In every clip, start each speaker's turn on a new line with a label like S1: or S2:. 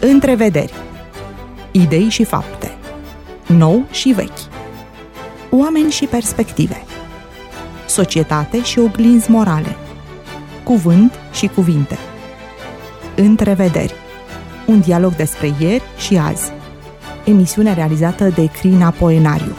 S1: Întrevederi. Idei și fapte. Nou și vechi. Oameni și perspective. Societate și oglinzi morale. Cuvânt și cuvinte. Întrevederi. Un dialog despre ieri și azi. Emisiune realizată de Crina Poenariu.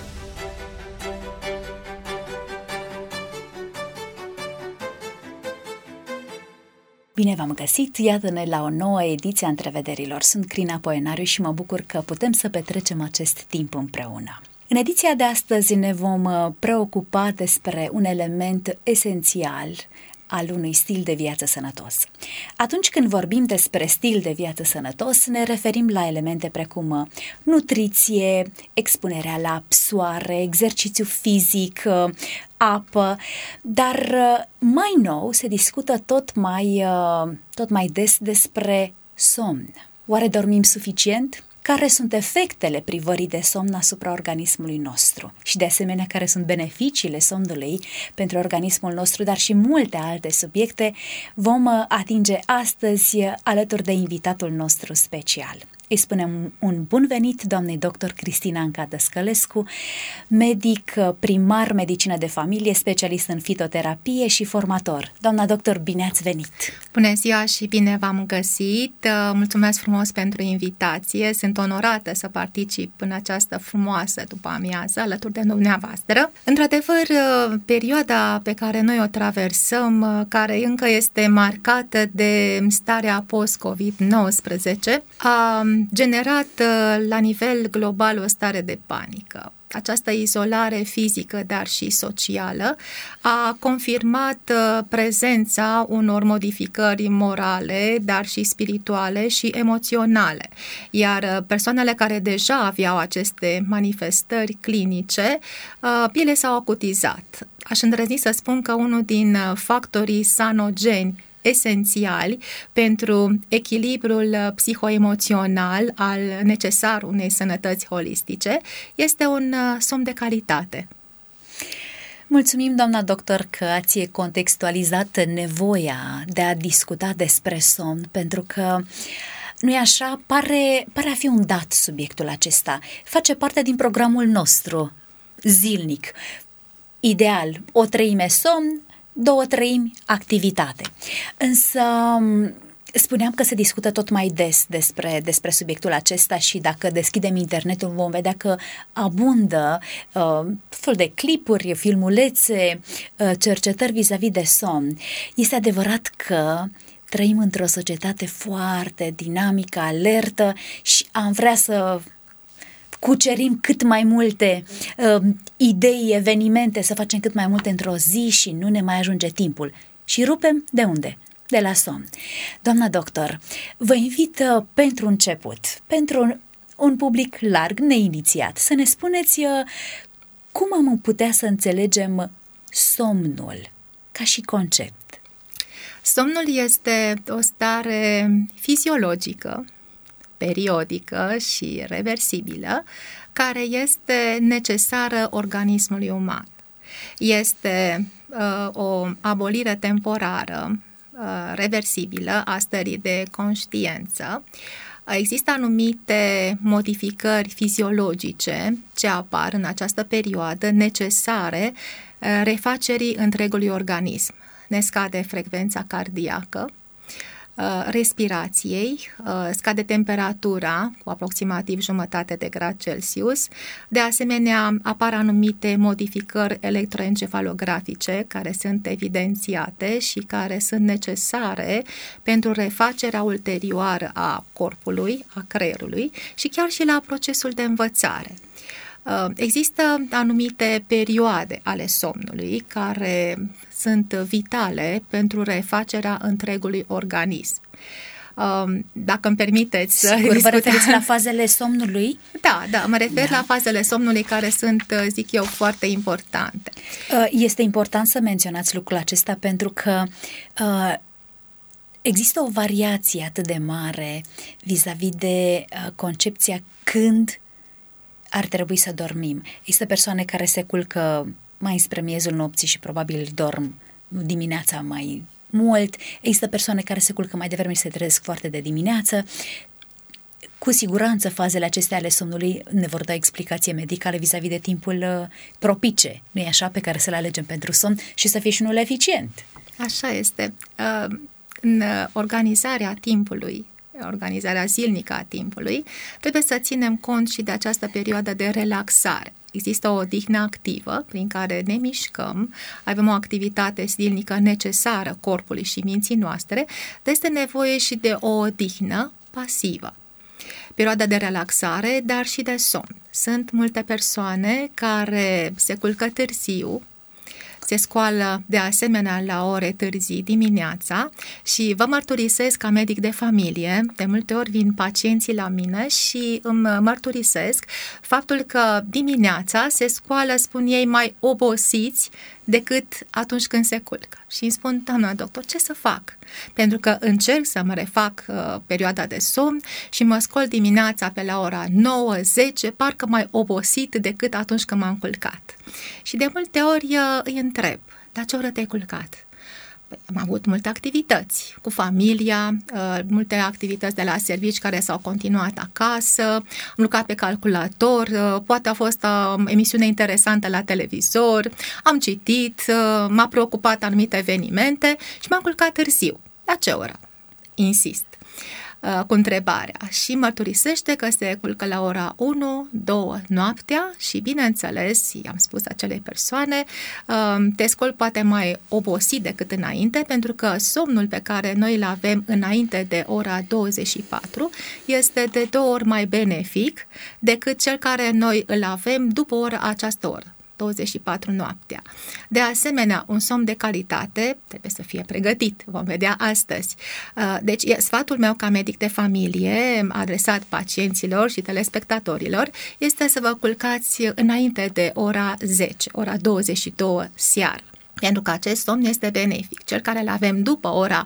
S2: Bine v-am găsit! Iată-ne la o nouă ediție a Întrevederilor. Sunt Crina Poenariu și mă bucur că putem să petrecem acest timp împreună. În ediția de astăzi ne vom preocupa despre un element esențial al unui stil de viață sănătos. Atunci când vorbim despre stil de viață sănătos, ne referim la elemente precum nutriție, expunerea la soare, exercițiu fizic, apă, dar mai nou se discută tot mai des despre somn. Oare dormim suficient? Care sunt efectele privării de somn asupra organismului nostru și, de asemenea, care sunt beneficiile somnului pentru organismul nostru, dar și multe alte subiecte vom atinge astăzi alături de invitatul nostru special. Îi spunem un bun venit doamnei dr. Cristina Anca Dăscălescu, medic primar medicină de familie, specialist în fitoterapie și formator. Doamna doctor, bine ați venit!
S3: Bună ziua și bine v-am găsit! Mulțumesc frumos pentru invitație. Sunt onorată să particip în această frumoasă după-amiază alături de dumneavoastră. Într-adevăr, perioada pe care noi o traversăm, care încă este marcată de starea post-COVID-19, a generat la nivel global o stare de panică. Această izolare fizică, dar și socială, a confirmat prezența unor modificări morale, dar și spirituale și emoționale. Iar persoanele care deja aveau aceste manifestări clinice, ele s-au acutizat. Aș îndrăzni să spun că unul din factorii sanogeni esențiali pentru echilibrul psihoemoțional necesar unei sănătăți holistice este un somn de calitate.
S2: Mulțumim, doamna doctor, că ați contextualizat nevoia de a discuta despre somn, pentru că nu-i așa? Pare a fi un dat subiectul acesta. Face parte din programul nostru zilnic. Ideal, 1/3 somn, 2/3 activitate. Însă spuneam că se discută tot mai des despre subiectul acesta și dacă deschidem internetul vom vedea că abundă fel de clipuri, filmulețe, cercetări vis-a-vis de somn. Este adevărat că trăim într-o societate foarte dinamică, alertă și am vrea să cucerim cât mai multe idei, evenimente, să facem cât mai multe într-o zi și nu ne mai ajunge timpul. Și rupem de unde? De la somn. Doamna doctor, vă invit pentru început, pentru un public larg, neinițiat, să ne spuneți cum am putea să înțelegem somnul ca și concept.
S3: Somnul este o stare fiziologică, periodică și reversibilă, care este necesară organismului uman. Este o abolire temporară, reversibilă a stării de conștiință. Există anumite modificări fiziologice ce apar în această perioadă necesare refacerii întregului organism. Ne scade frecvența cardiacă, respirației, scade temperatura cu aproximativ 0,5 de grad Celsius. De asemenea, apar anumite modificări electroencefalografice care sunt evidențiate și care sunt necesare pentru refacerea ulterioară a corpului, a creierului și chiar și la procesul de învățare. Există anumite perioade ale somnului care sunt vitale pentru refacerea întregului organism. Dacă îmi permiteți să
S2: discutăm. Vă referiți la fazele somnului?
S3: Da, mă refer la fazele somnului care sunt, zic eu, foarte importante.
S2: Este important să menționați lucrul acesta pentru că există o variație atât de mare vis-a-vis de concepția când ar trebui să dormim. Există persoane care se culcă mai spre miezul nopții și probabil dorm dimineața mai mult. Există persoane care se culcă mai devreme și se trezesc foarte de dimineață. cu siguranță fazele acestea ale somnului ne vor da explicație medicală vis-a-vis de timpul propice, nu-i așa, pe care să-l alegem pentru somn și să fie și unul eficient.
S3: Așa este. În organizarea timpului, organizarea zilnică a timpului, trebuie să ținem cont și de această perioadă de relaxare. Există o odihnă activă prin care ne mișcăm, avem o activitate zilnică necesară corpului și minții noastre, dar este nevoie și de o odihnă pasivă. Perioada de relaxare, dar și de somn. Sunt multe persoane care se culcă târziu, se scoală de asemenea la ore târzii dimineața și vă mărturisesc ca medic de familie, de multe ori vin pacienții la mine și îmi mărturisesc faptul că dimineața se scoală, spun ei, mai obosiți decât atunci când se culcă. Și îmi spun, doamna doctor, ce să fac? Pentru că încerc să-mi refac perioada de somn și mă scol dimineața pe la ora 9-10, parcă mai obosit decât atunci când m-am culcat. Și de multe ori îi întreb, dar ce oră te-ai culcat? Păi, am avut multe activități cu familia, multe activități de la servici care s-au continuat acasă, am lucrat pe calculator, poate a fost o emisiune interesantă la televizor, am citit, m-a preocupat anumite evenimente și m-am culcat târziu. La ce oră? Insist cu întrebarea și mărturisește că se culcă la ora 1-2 noaptea și, bineînțeles, i-am spus acelei persoane, te scoli poate mai obosit decât înainte, pentru că somnul pe care noi îl avem înainte de ora 24 este de 2 ori mai benefic decât cel care noi îl avem după această oră. 24 noaptea. De asemenea, un somn de calitate trebuie să fie pregătit, vom vedea astăzi. Deci, sfatul meu ca medic de familie, adresat pacienților și telespectatorilor, este să vă culcați înainte de ora 10, ora 22 seara. Pentru că acest somn este benefic. Cel care îl avem după ora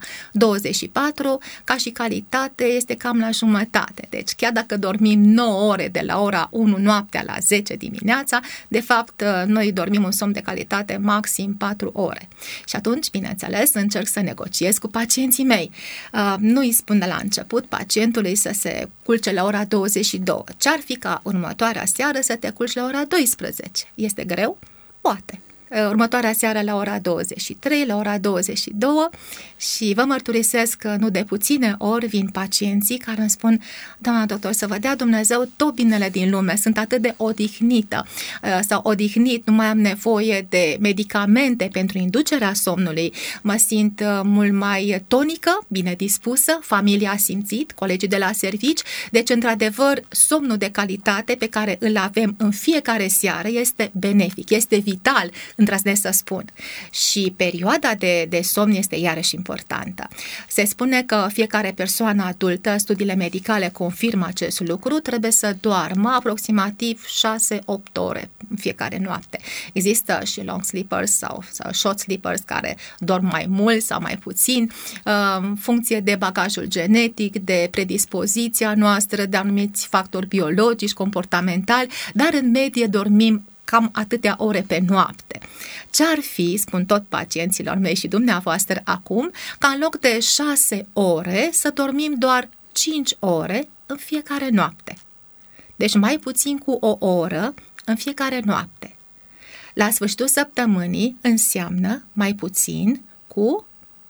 S3: 24, ca și calitate, este cam la jumătate. Deci chiar dacă dormim 9 ore de la ora 1 noaptea la 10 dimineața, de fapt noi dormim un somn de calitate maxim 4 ore. Și atunci, bineînțeles, încerc să negociez cu pacienții mei. Nu îi spun de la început pacientului să se culce la ora 22. Ce-ar fi ca următoarea seară să te culci la ora 12? Este greu? Poate. Următoarea seară la ora 23, la ora 22 și vă mărturisesc că nu de puține ori vin pacienții care îmi spun, doamna doctor, să vă dea Dumnezeu tot binele din lume, sunt atât de odihnită sau odihnit, nu mai am nevoie de medicamente pentru inducerea somnului, mă simt mult mai tonică, bine dispusă, familia a simțit, colegii de la servici, deci într-adevăr somnul de calitate pe care îl avem în fiecare seară este benefic, este vital, îndrăznesc să spun. Și perioada de somn este iarăși importantă. Se spune că fiecare persoană adultă, studiile medicale confirmă acest lucru, trebuie să doarmă aproximativ 6-8 ore în fiecare noapte. Există și long sleepers sau short sleepers care dorm mai mult sau mai puțin, în funcție de bagajul genetic, de predispoziția noastră, de anumiți factori biologici, comportamentali, dar în medie dormim cam atâtea ore pe noapte. Ce-ar fi, spun tot pacienților mei și dumneavoastră acum, ca în loc de 6 ore să dormim doar 5 ore în fiecare noapte. Deci mai puțin cu o oră în fiecare noapte. La sfârșitul săptămânii înseamnă mai puțin cu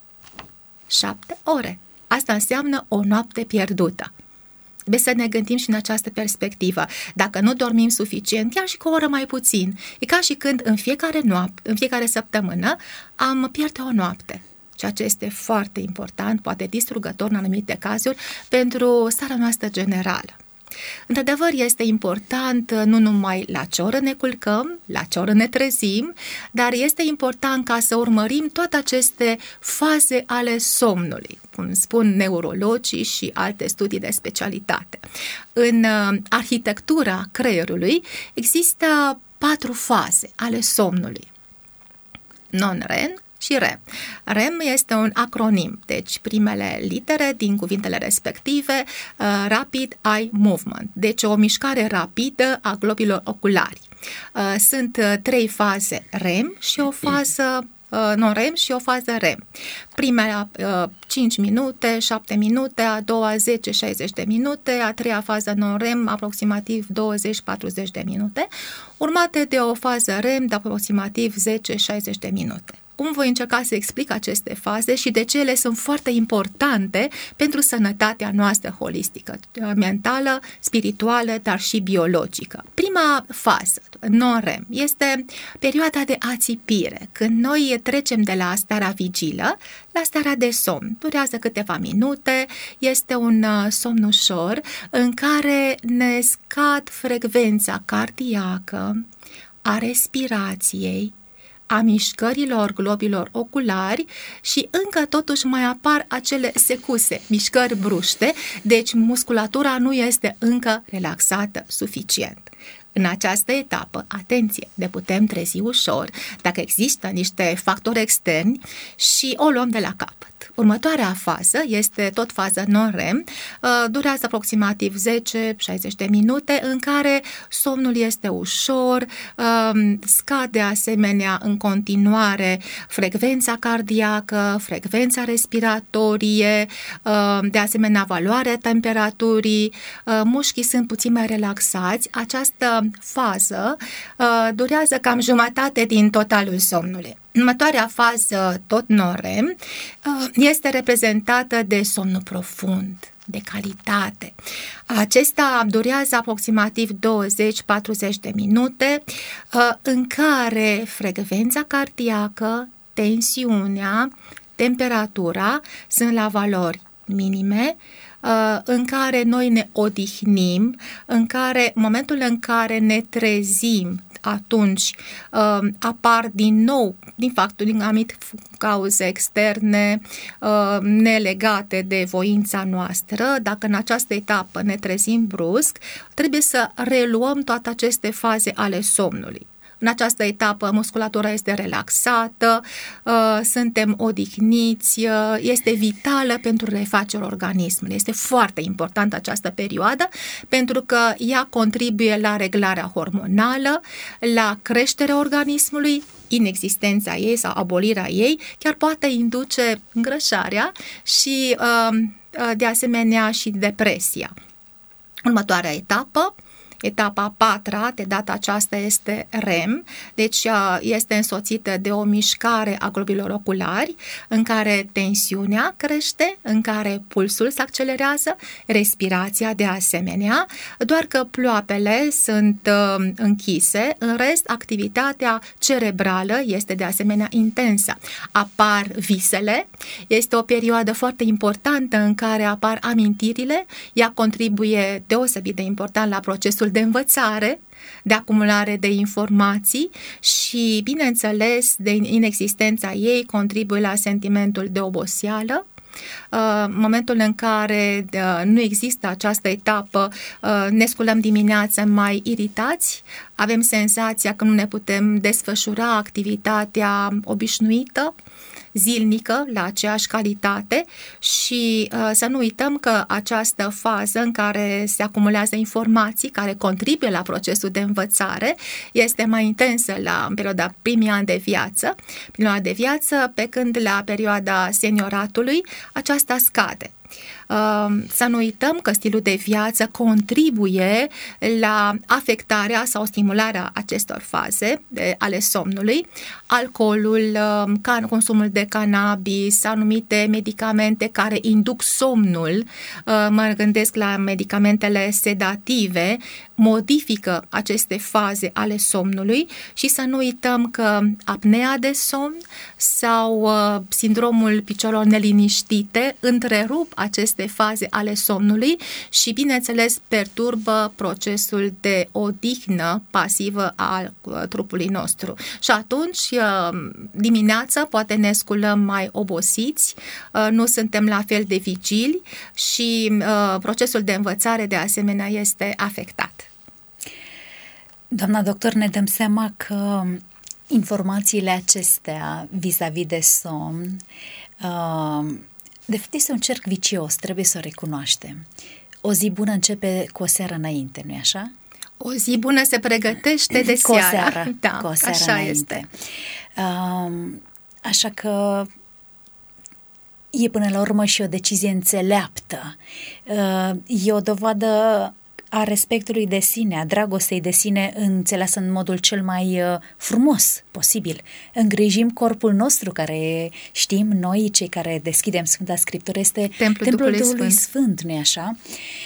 S3: 7 ore. Asta înseamnă o noapte pierdută. Trebuie să ne gândim și în această perspectivă. Dacă nu dormim suficient, chiar și cu o oră mai puțin, e ca și când în fiecare săptămână am pierde o noapte. Ceea ce este foarte important, poate distrugător în anumite cazuri, pentru starea noastră generală. Într-adevăr, este important nu numai la ce oră ne culcăm, la ce oră ne trezim, dar este important ca să urmărim toate aceste faze ale somnului, cum spun neurologii și alte studii de specialitate. În arhitectura creierului există 4 faze ale somnului. Non-REM și REM. REM este un acronim, deci primele litere din cuvintele respective, Rapid Eye Movement, deci o mișcare rapidă a globilor oculari. Sunt 3 faze REM și o fază non-REM și o fază REM. Primele 5 minute, 7 minute, a doua 10-60 de minute, a treia fază non-REM aproximativ 20-40 de minute, urmate de o fază REM de aproximativ 10-60 de minute. Cum voi încerca să explic aceste faze și de ce ele sunt foarte importante pentru sănătatea noastră holistică, mentală, spirituală, dar și biologică. Prima fază, non-REM, este perioada de ațipire, când noi trecem de la starea vigilă la starea de somn. Durează câteva minute, este un somn ușor în care ne scad frecvența cardiacă, a respirației, a mișcărilor globilor oculari și încă totuși mai apar acele secuse, mișcări bruște, deci musculatura nu este încă relaxată suficient. În această etapă, atenție, ne putem trezi ușor dacă există niște factori externi și o luăm de la capăt. Următoarea fază este tot fază non-REM, durează aproximativ 10-60 de minute, în care somnul este ușor, scade asemenea în continuare frecvența cardiacă, frecvența respiratorie, de asemenea valoarea temperaturii, mușchii sunt puțin mai relaxați. Această fază durează cam jumătate din totalul somnului. Următoarea fază, tot non-REM, este reprezentată de somnul profund, de calitate. Acesta durează aproximativ 20-40 de minute, în care frecvența cardiacă, tensiunea, temperatura sunt la valori minime, în care noi ne odihnim, în momentul în care ne trezim, atunci apar din nou, din anumite cauze externe nelegate de voința noastră. Dacă în această etapă ne trezim brusc, trebuie să reluăm toate aceste faze ale somnului. În această etapă, musculatura este relaxată, suntem odihniți, este vitală pentru refacerea organismului. Este foarte importantă această perioadă pentru că ea contribuie la reglarea hormonală, la creșterea organismului, inexistența ei sau abolirea ei, chiar poate induce îngrășarea și, de asemenea, și depresia. Următoarea etapă, etapa a patra, de data aceasta este REM, deci este însoțită de o mișcare a globilor oculari, în care tensiunea crește, în care pulsul se accelerează, respirația de asemenea, doar că ploapele sunt închise, în rest activitatea cerebrală este de asemenea intensă. Apar visele, este o perioadă foarte importantă în care apar amintirile, ea contribuie deosebit de important la procesul de învățare, de acumulare de informații și, bineînțeles, de inexistența ei contribuie la sentimentul de oboseală. În momentul în care nu există această etapă, ne sculăm dimineața mai iritați, avem senzația că nu ne putem desfășura activitatea obișnuită, zilnică, la aceeași calitate și să nu uităm că această fază în care se acumulează informații care contribuie la procesul de învățare este mai intensă în perioada primii ani de viață, pe când la perioada senioratului aceasta scade. Să nu uităm că stilul de viață contribuie la afectarea sau stimularea acestor faze ale somnului. Alcoolul, consumul de cannabis, anumite medicamente care induc somnul, mă gândesc la medicamentele sedative, modifică aceste faze ale somnului și să nu uităm că apnea de somn sau sindromul picioarelor neliniștite întrerup aceste faze ale somnului și, bineînțeles, perturbă procesul de odihnă pasivă al trupului nostru. Și atunci, dimineața, poate ne sculăm mai obosiți, nu suntem la fel de vigili și procesul de învățare, de asemenea, este afectat.
S2: Doamna doctor, ne dăm seama că informațiile acestea vis-a-vis de somn de fapt este un cerc vicios, trebuie să o recunoaștem. O zi bună începe cu o seară înainte, nu-i așa?
S3: O zi bună se pregătește de seară.
S2: Cu o seară
S3: așa
S2: înainte.
S3: este.
S2: Așa că e până la urmă și o decizie înțeleaptă. E o dovadă a respectului de sine, a dragostei de sine înțeleasă în modul cel mai frumos posibil. Îngrijim corpul nostru, care știm noi, cei care deschidem Sfânta Scriptură, este Templul Duhului Sfânt, nu-i așa?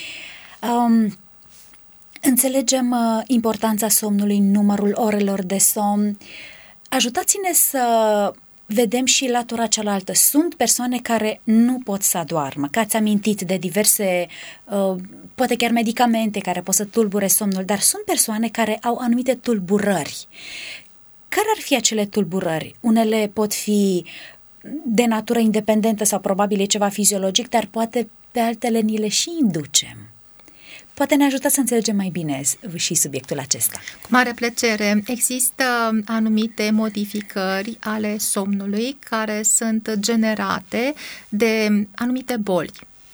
S2: Înțelegem importanța somnului, numărul orelor de somn. Ajutați-ne să vedem și latura cealaltă. Sunt persoane care nu pot să adoarmă, că ați amintit de diverse, poate chiar medicamente care pot să tulbure somnul, dar sunt persoane care au anumite tulburări. Care ar fi acele tulburări? Unele pot fi de natură independentă sau probabil e ceva fiziologic, dar poate pe altele ni le și inducem. Poate ne ajută să înțelegem mai bine și subiectul acesta.
S3: Cu mare plăcere. Există anumite modificări ale somnului care sunt generate de anumite boli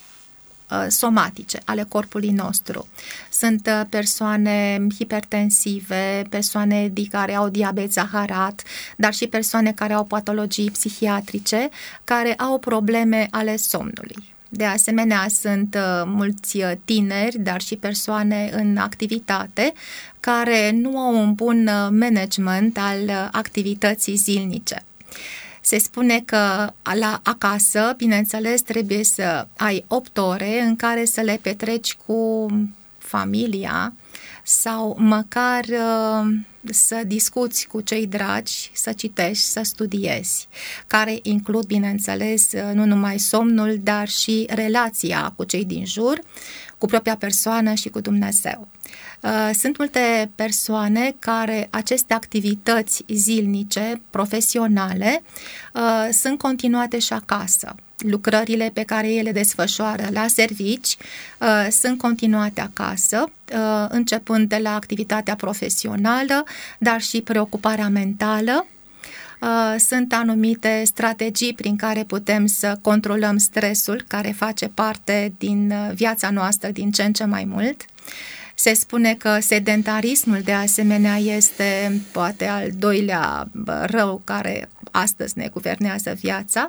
S3: somatice ale corpului nostru. Sunt persoane hipertensive, persoane care au diabet zaharat, dar și persoane care au patologii psihiatrice, care au probleme ale somnului. De asemenea, sunt mulți tineri, dar și persoane în activitate, care nu au un bun management al activității zilnice. Se spune că acasă, bineînțeles, trebuie să ai 8 ore în care să le petreci cu familia sau măcar să discuți cu cei dragi, să citești, să studiezi, care includ, bineînțeles, nu numai somnul, dar și relația cu cei din jur, cu propria persoană și cu Dumnezeu. Sunt multe persoane care aceste activități zilnice, profesionale, sunt continuate și acasă. Lucrările pe care ele desfășoară la servici sunt continuate acasă, începând de la activitatea profesională, dar și preocuparea mentală. Sunt anumite strategii prin care putem să controlăm stresul, care face parte din viața noastră din ce în ce mai mult. Se spune că sedentarismul, de asemenea, este poate al doilea rău care astăzi ne guvernează viața.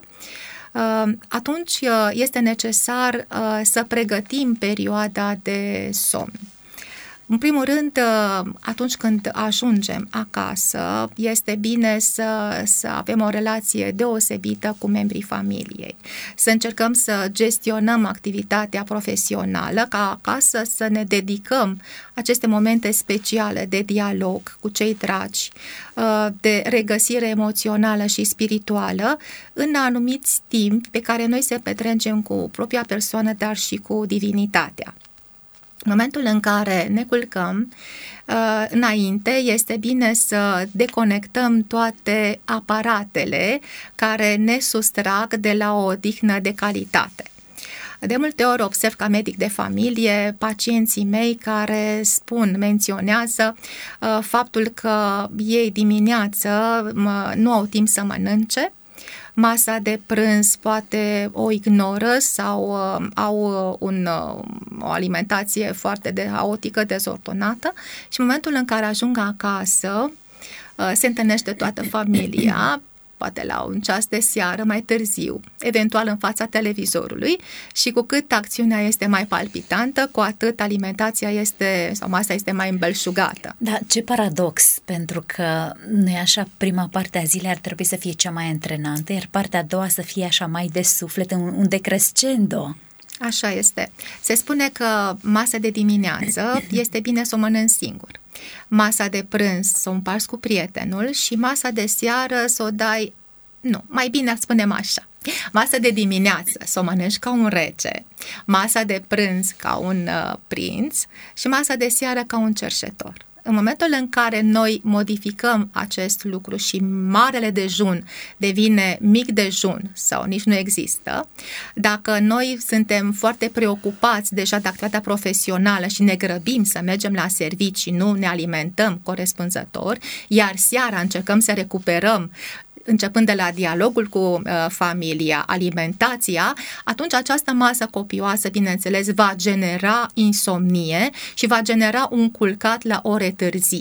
S3: Atunci este necesar să pregătim perioada de somn. În primul rând, atunci când ajungem acasă, este bine să avem o relație deosebită cu membrii familiei. Să încercăm să gestionăm activitatea profesională, ca acasă să ne dedicăm aceste momente speciale de dialog cu cei dragi, de regăsire emoțională și spirituală în anumiți timp pe care noi se petrecem cu propria persoană, dar și cu divinitatea. În momentul în care ne culcăm, înainte, este bine să deconectăm toate aparatele care ne sustrag de la o odihnă de calitate. De multe ori observ ca medic de familie pacienții mei care menționează faptul că ei dimineață nu au timp să mănânce, masa de prânz poate o ignoră sau au o alimentație foarte haotică, dezordonată și în momentul în care ajung acasă se întâlnește toată familia, poate la un ceas de seară mai târziu, eventual în fața televizorului și cu cât acțiunea este mai palpitantă, cu atât alimentația sau masa este mai îmbelșugată.
S2: Da, ce paradox, pentru că nu-i așa, prima parte a zilei ar trebui să fie cea mai antrenantă, iar partea a doua să fie așa mai de suflet, un decrescendo.
S3: Așa este. Se spune că masa de dimineață este bine să o mănânci singur. Masa de prânz să o împarți cu prietenul și masa de seară să o dai, mai bine spunem așa, masa de dimineață să o mănânci ca un rege, masa de prânz ca un prinț și masa de seară ca un cerșetor. În momentul în care noi modificăm acest lucru și marele dejun devine mic dejun sau nici nu există, dacă noi suntem foarte preocupați deja de activitatea profesională și ne grăbim să mergem la servici și nu ne alimentăm corespunzător, iar seara încercăm să recuperăm începând de la dialogul cu familia, alimentația, atunci această masă copioasă, bineînțeles, va genera insomnie și va genera un culcat la ore târzii.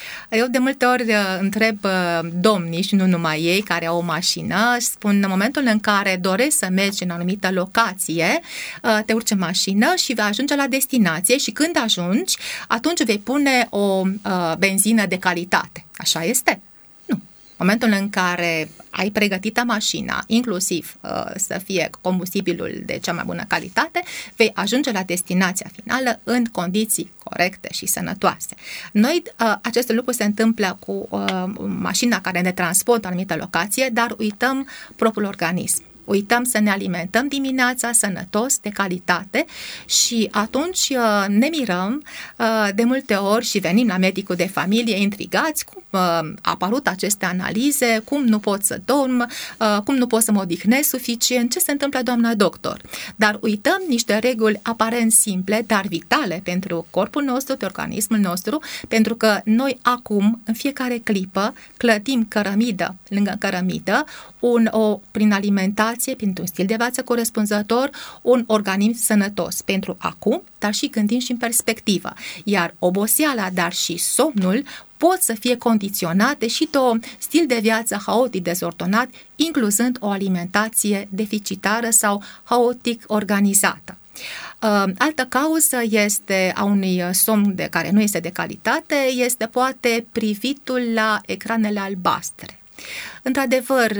S3: Eu de multe ori întreb domnii și nu numai ei care au o mașină, spun în momentul în care dorești să mergi în o anumită locație, te urci în mașină și vei ajunge la destinație și când ajungi, atunci vei pune o benzină de calitate. Așa este? Nu. Momentul în care ai pregătită mașina, inclusiv să fie combustibilul de cea mai bună calitate, vei ajunge la destinația finală în condiții corecte și sănătoase. Noi, acest lucru se întâmplă cu mașina care ne transportă anumită locație, dar uităm propriul organism. Uităm să ne alimentăm dimineața sănătos, de calitate și atunci ne mirăm de multe ori și venim la medicul de familie intrigați cum a apărut aceste analize, cum nu pot să dorm, cum nu pot să mă odihnesc suficient, ce se întâmplă, doamna doctor. Dar uităm niște reguli aparent simple, dar vitale pentru corpul nostru, pe organismul nostru, pentru că noi acum, în fiecare clipă, clădim cărămidă lângă cărămidă, prin alimentație, printr un stil de viață corespunzător, un organism sănătos pentru acum, dar și gândim și în perspectivă. Iar oboseala, dar și somnul pot să fie condiționate și de un stil de viață haotic dezordonat, incluzând o alimentație deficitară sau haotic organizată. Altă cauză este a unui somn de care nu este de calitate, este poate privitul la ecranele albastre. Într-adevăr,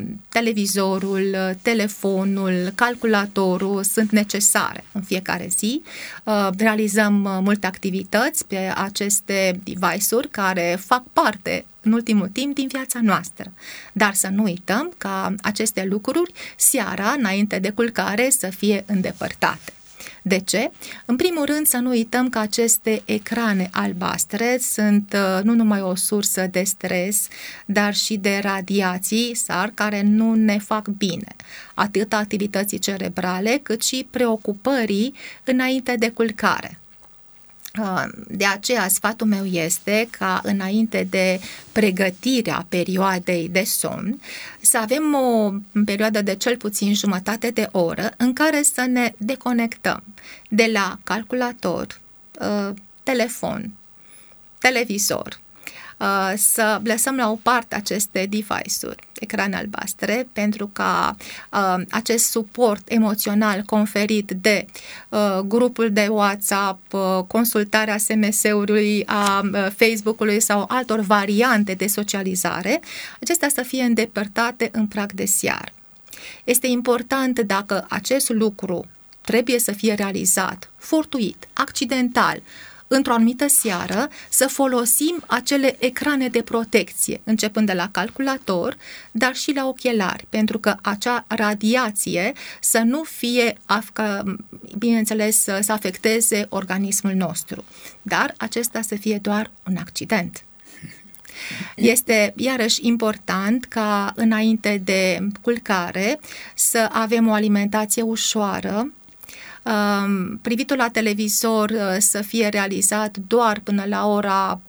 S3: televizorul, telefonul, calculatorul sunt necesare în fiecare zi. Realizăm multe activități pe aceste device-uri care fac parte în ultimul timp din viața noastră. Dar să nu uităm ca aceste lucruri seara, înainte de culcare, să fie îndepărtate. De ce? În primul rând să nu uităm că aceste ecrane albastre sunt nu numai o sursă de stres, dar și de radiații SAR care nu ne fac bine, atât activității cerebrale cât și preocupării înainte de culcare. De aceea, sfatul meu este ca înainte de pregătirea perioadei de somn să avem o perioadă de cel puțin jumătate de oră în care să ne deconectăm de la calculator, telefon, televizor, să lăsăm la o parte aceste device-uri, ecrane albastre, pentru ca acest suport emoțional conferit de grupul de WhatsApp, consultarea SMS-ului, a Facebook-ului sau altor variante de socializare, acestea să fie îndepărtate în prag de seară. Este important dacă acest lucru trebuie să fie realizat fortuit, accidental, într-o anumită seară, să folosim acele ecrane de protecție, începând de la calculator, dar și la ochelari, pentru că acea radiație să nu fie, bineînțeles, să afecteze organismul nostru, dar acesta să fie doar un accident. Este iarăși important ca înainte de culcare să avem o alimentație ușoară, privitul la televizor să fie realizat doar până la ora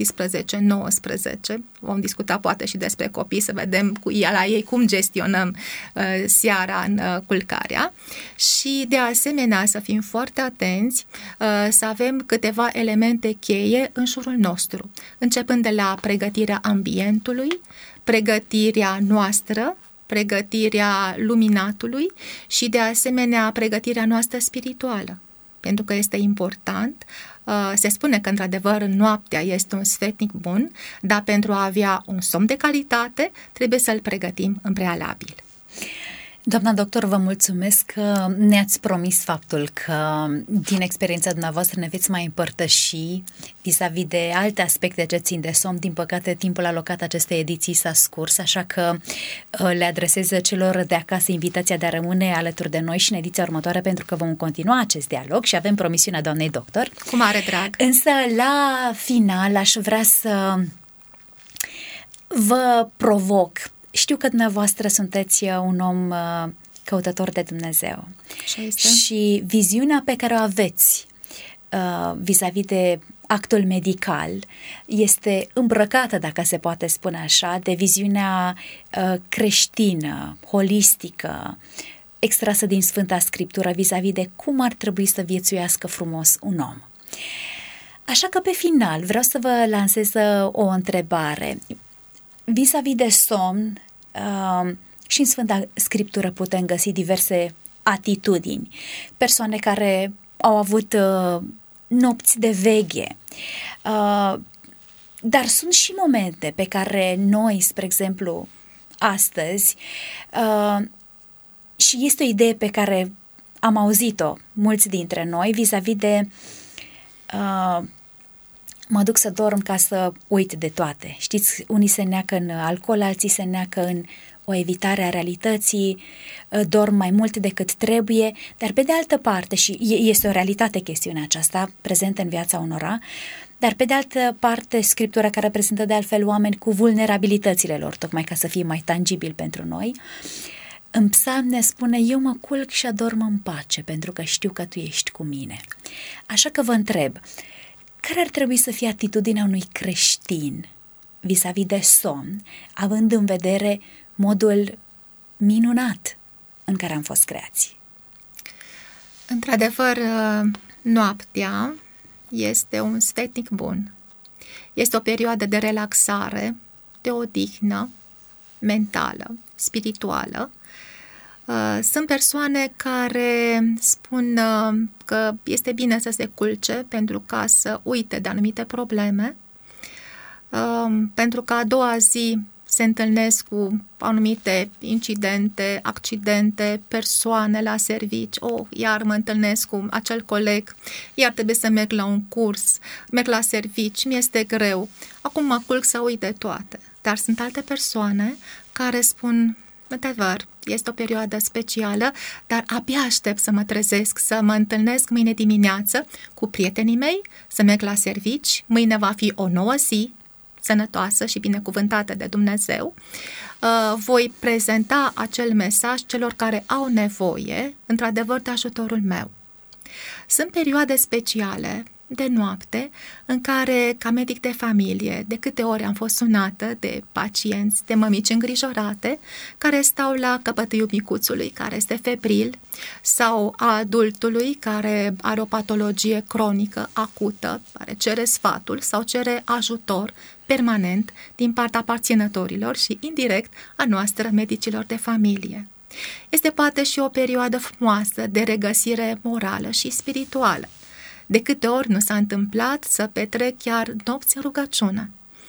S3: 18-19. Vom discuta poate și despre copii, să vedem la ei cum gestionăm seara în culcarea și de asemenea să fim foarte atenți să avem câteva elemente cheie în jurul nostru, începând de la pregătirea ambientului, pregătirea noastră, pregătirea luminatului și de asemenea pregătirea noastră spirituală. Pentru că este important, se spune că într-adevăr noaptea este un sfetnic bun, dar pentru a avea un somn de calitate trebuie să-l pregătim în prealabil.
S2: Doamna doctor, vă mulțumesc că ne-ați promis faptul că din experiența dumneavoastră ne veți mai împărtăși vis-a-vis de alte aspecte ce țin de somn. Din păcate, timpul alocat acestei ediții s-a scurs, așa că le adresez celor de acasă invitația de a rămâne alături de noi și în ediția următoare, pentru că vom continua acest dialog și avem promisiunea doamnei doctor.
S3: Cu mare drag!
S2: Însă, la final, aș vrea să vă provoc. Știu că dumneavoastră sunteți un om căutător de Dumnezeu.
S3: Așa este.
S2: Și viziunea pe care o aveți vis-a-vis de actul medical este îmbrăcată, dacă se poate spune așa, de viziunea creștină, holistică, extrasă din Sfânta Scriptură vis-a-vis de cum ar trebui să viețuiască frumos un om. Așa că pe final vreau să vă lansez o întrebare. Vis-a-vis de somn, și în Sfânta Scriptură putem găsi diverse atitudini. Persoane care au avut nopți de veche, dar sunt și momente pe care noi, spre exemplu, astăzi, și este o idee pe care am auzit-o mulți dintre noi vis-a-vis de mă duc să dorm ca să uit de toate. Știți, unii se neacă în alcool, alții se neacă în o evitare a realității, dorm mai mult decât trebuie, dar pe de altă parte, și este o realitate chestiunea aceasta prezentă în viața unora, dar pe de altă parte Scriptura care reprezintă de altfel oameni cu vulnerabilitățile lor, tocmai ca să fie mai tangibil pentru noi, în Psalm ne spune: eu mă culc și adorm în pace, pentru că știu că Tu ești cu mine. Așa că vă întreb, care ar trebui să fie atitudinea unui creștin vis-a-vis de somn, având în vedere modul minunat în care am fost creați?
S3: Într-adevăr, noaptea este un sfetnic bun. Este o perioadă de relaxare, de odihnă mentală, spirituală. Sunt persoane care spun că este bine să se culce pentru ca să uite de anumite probleme, pentru că a doua zi se întâlnesc cu anumite incidente, accidente, persoane la servici. Iar mă întâlnesc cu acel coleg, iar trebuie să merg la un curs, merg la servici, mi-este greu. Acum mă culc să uit de toate. Dar sunt alte persoane care spun: într-adevăr, este o perioadă specială, dar abia aștept să mă trezesc, să mă întâlnesc mâine dimineață cu prietenii mei, să merg la servici, mâine va fi o nouă zi, sănătoasă și binecuvântată de Dumnezeu. Voi prezenta acel mesaj celor care au nevoie, într-adevăr, de ajutorul meu. Sunt perioade speciale de noapte în care, ca medic de familie, de câte ori am fost sunată de pacienți, de mămici îngrijorate, care stau la căpătâiul micuțului, care este febril, sau a adultului care are o patologie cronică, acută, care cere sfatul sau cere ajutor permanent din partea aparținătorilor și indirect a noastră, medicilor de familie. Este poate și o perioadă frumoasă de regăsire morală și spirituală. De câte ori nu s-a întâmplat să petrec chiar nopți în rugăciune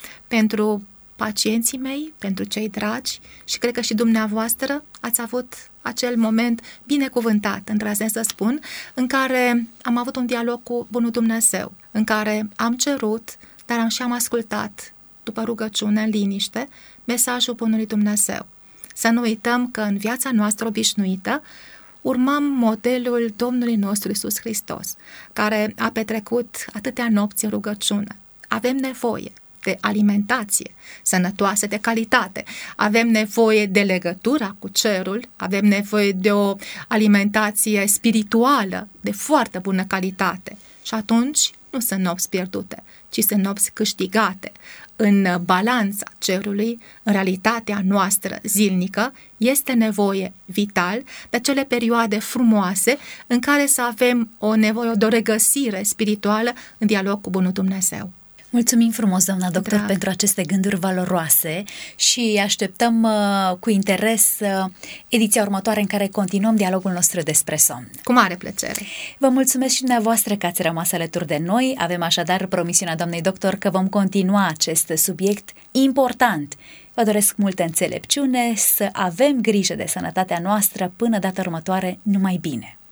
S3: pentru pacienții mei, pentru cei dragi, și cred că și dumneavoastră ați avut acel moment binecuvântat, îndrăznesc să spun, în care am avut un dialog cu Bunul Dumnezeu, în care am cerut, dar am ascultat, după rugăciune, în liniște, mesajul Bunului Dumnezeu. Să nu uităm că în viața noastră obișnuită urmăm modelul Domnului nostru Iisus Hristos, care a petrecut atâtea nopți în rugăciune. Avem nevoie de alimentație sănătoasă, de calitate. Avem nevoie de legătura cu cerul, avem nevoie de o alimentație spirituală de foarte bună calitate. Și atunci nu sunt nopți pierdute, ci sunt nopți câștigate. În balanța cerului, în realitatea noastră zilnică, este nevoie vital de acele perioade frumoase în care să avem o nevoie de o regăsire spirituală în dialog cu Bunul Dumnezeu.
S2: Mulțumim frumos, doamna doctor, pentru aceste gânduri valoroase și așteptăm cu interes ediția următoare în care continuăm dialogul nostru despre somn.
S3: Cu mare plăcere!
S2: Vă mulțumesc și dumneavoastră că ați rămas alături de noi. Avem așadar promisiunea doamnei doctor că vom continua acest subiect important. Vă doresc multă înțelepciune, să avem grijă de sănătatea noastră. Până data următoare, numai bine!